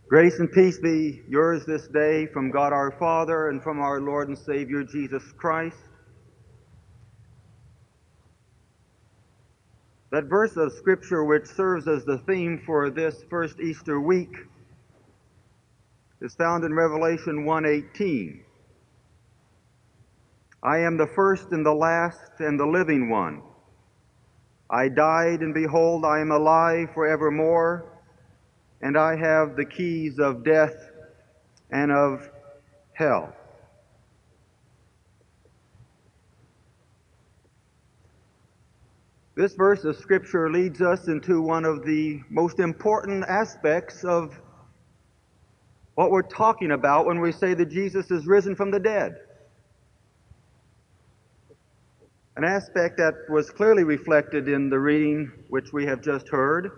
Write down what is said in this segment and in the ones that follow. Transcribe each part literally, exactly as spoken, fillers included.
Grace and peace be yours this day from God our Father and from our Lord and Savior Jesus Christ. That verse of Scripture which serves as the theme for this first Easter week is found in Revelation one eighteen. I am the first and the last and the living one. I died, and behold, I am alive forevermore, and I have the keys of death and of hell. This verse of Scripture leads us into one of the most important aspects of what we're talking about when we say that Jesus is risen from the dead. An aspect that was clearly reflected in the reading which we have just heard,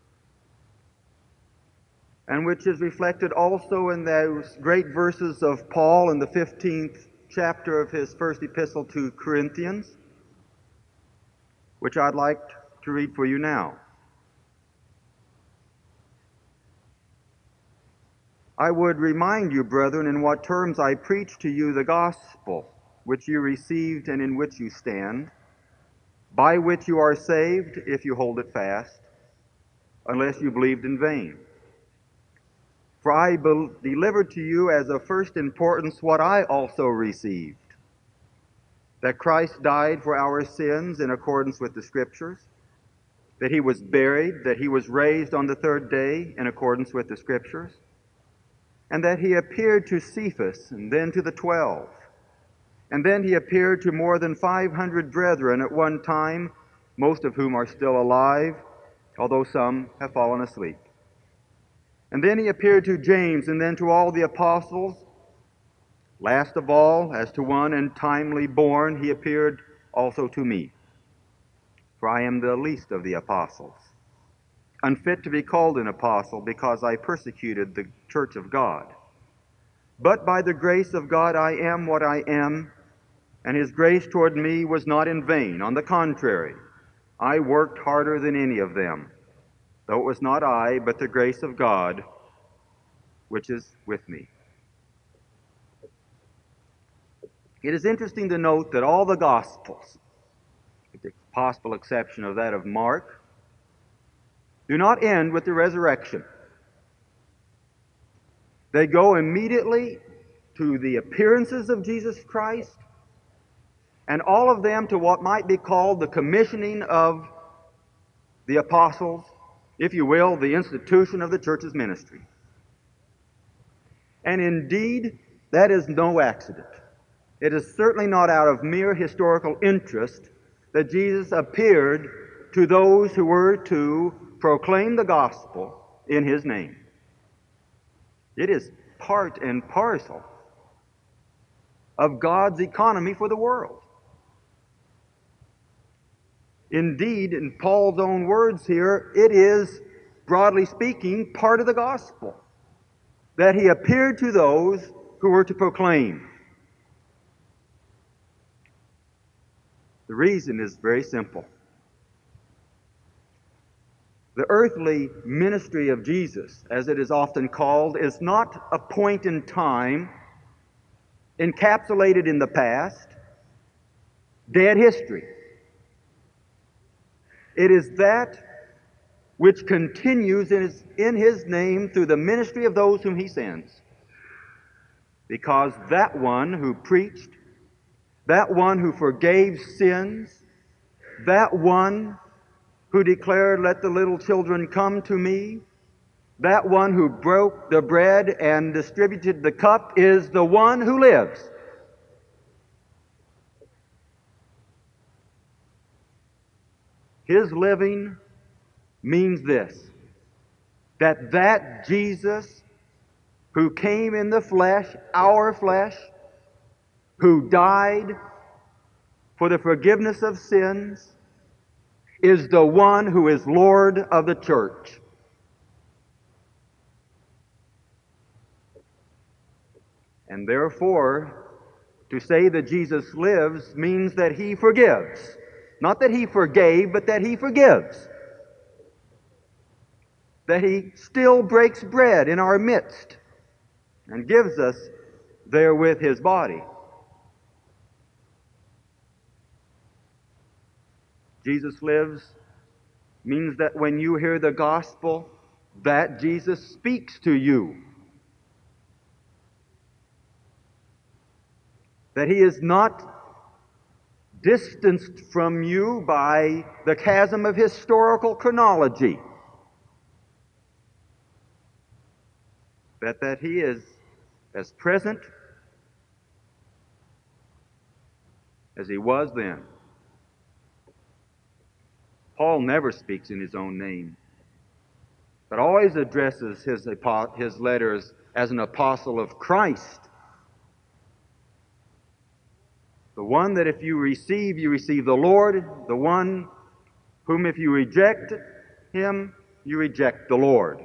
and which is reflected also in those great verses of Paul in the fifteenth chapter of his first epistle to Corinthians, which I'd like to read for you now. I would remind you, brethren, in what terms I preach to you the gospel, which you received and in which you stand, by which you are saved, if you hold it fast, unless you believed in vain. For I be- delivered to you as of first importance what I also received, that Christ died for our sins in accordance with the Scriptures, that he was buried, that he was raised on the third day in accordance with the Scriptures, and that he appeared to Cephas, and then to the twelve. And then he appeared to more than five hundred brethren at one time, most of whom are still alive, although some have fallen asleep. And then he appeared to James, and then to all the apostles. Last of all, as to one untimely born, he appeared also to me. For I am the least of the apostles, unfit to be called an apostle, because I persecuted the church of God. But by the grace of God I am what I am, and his grace toward me was not in vain. On the contrary, I worked harder than any of them, though it was not I, but the grace of God which is with me. It is interesting to note that all the Gospels, with the possible exception of that of Mark, do not end with the resurrection. They go immediately to the appearances of Jesus Christ, and all of them to what might be called the commissioning of the apostles, if you will, the institution of the church's ministry. And indeed, that is no accident. It is certainly not out of mere historical interest that Jesus appeared to those who were to proclaim the gospel in his name. It is part and parcel of God's economy for the world. Indeed, in Paul's own words here, it is, broadly speaking, part of the gospel that he appeared to those who were to proclaim. The reason is very simple. The earthly ministry of Jesus, as it is often called, is not a point in time encapsulated in the past, dead history. It is that which continues in his, in his name through the ministry of those whom he sends. Because that one who preached, that one who forgave sins, that one who declared, "Let the little children come to me," that one who broke the bread and distributed the cup is the one who lives. His living means this, that that Jesus who came in the flesh, our flesh, who died for the forgiveness of sins, is the one who is Lord of the church. And therefore, to say that Jesus lives means that he forgives. Not that he forgave, but that he forgives. that he still breaks bread in our midst and gives us therewith his body. Jesus lives means that when you hear the gospel, that Jesus speaks to you. That he is not distanced from you by the chasm of historical chronology. But that he is as present as he was then. Paul never speaks in his own name, but always addresses his, his letters as an apostle of Christ. The one that if you receive, you receive the Lord. The one whom if you reject him, you reject the Lord.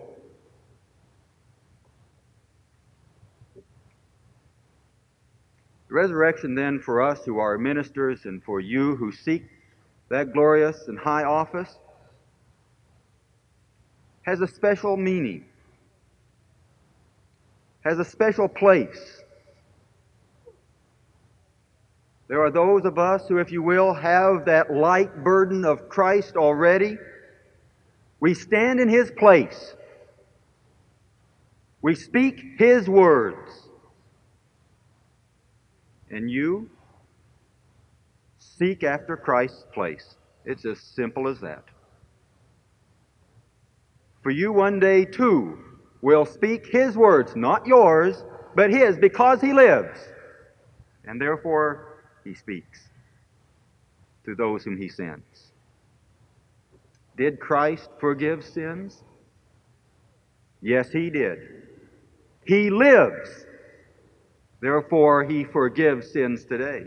The resurrection then for us who are ministers and for you who seek that glorious and high office has a special meaning, has a special place. There are those of us who, if you will, have that light burden of Christ already. We stand in his place. We speak his words. And you seek after Christ's place. It's as simple as that. For you one day, too, will speak his words, not yours, but his, because he lives. And therefore, he speaks to those whom he sends. Did Christ forgive sins? Yes, he did. He lives. Therefore, he forgives sins today.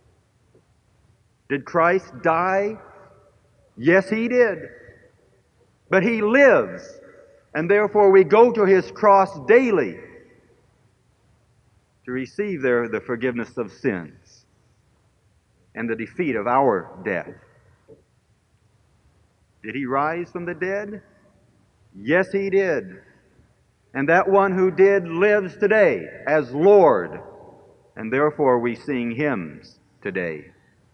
Did Christ die? Yes, he did. But he lives. And therefore, we go to his cross daily to receive there the forgiveness of sins and the defeat of our death. Did he rise from the dead? Yes, he did. And that one who did lives today as Lord, and therefore we sing hymns today.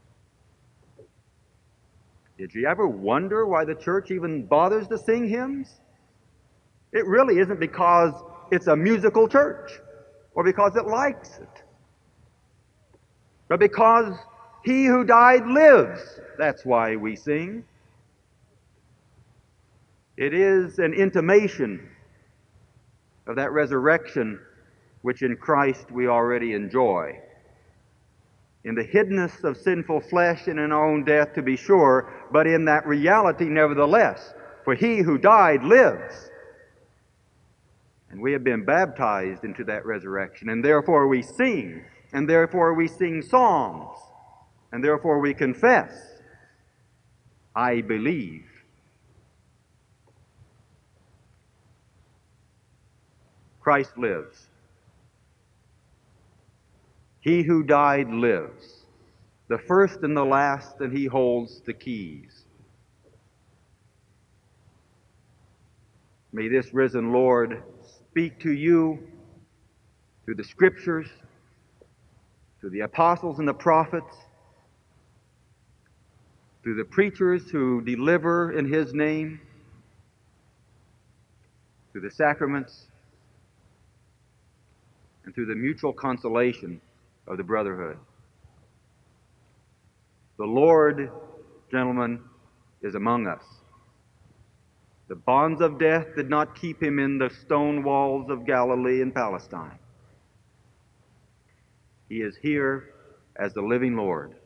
Did you ever wonder why the church even bothers to sing hymns? It really isn't because it's a musical church or because it likes it, but because he who died lives. That's why we sing. It is an intimation of that resurrection which in Christ we already enjoy. In the hiddenness of sinful flesh and in our own death, to be sure, but in that reality nevertheless. For he who died lives. And we have been baptized into that resurrection, and therefore we sing, and therefore we sing psalms, and therefore we confess, I believe. Christ lives. He who died lives, the first and the last, and he holds the keys. May this risen Lord speak to you through the Scriptures, through the apostles and the prophets, through the preachers who deliver in his name, through the sacraments, and through the mutual consolation of the brotherhood. The Lord, gentlemen, is among us. The bonds of death did not keep him in the stone walls of Galilee and Palestine. He is here as the living Lord.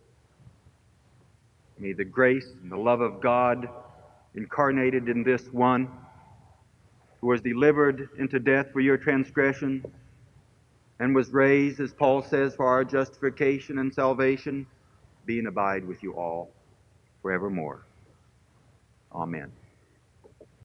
May the grace and the love of God incarnated in this one who was delivered into death for your transgression and was raised, as Paul says, for our justification and salvation, be and abide with you all forevermore. Amen.